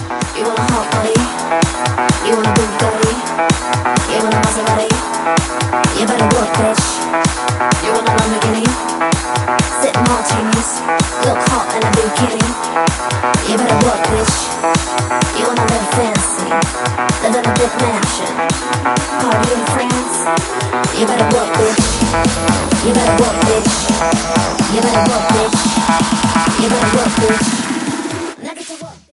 You want a hot body? You want a Bugatti? You want a Maserati? You better work, bitch. You want a Lamborghini? Sitting martinis, look hot in a bikini. You better work, bitch. You wanna live fancy, live in a big mansion, party in France. You better work, bitch. You better work, bitch. You better work, bitch. You better work, bitch.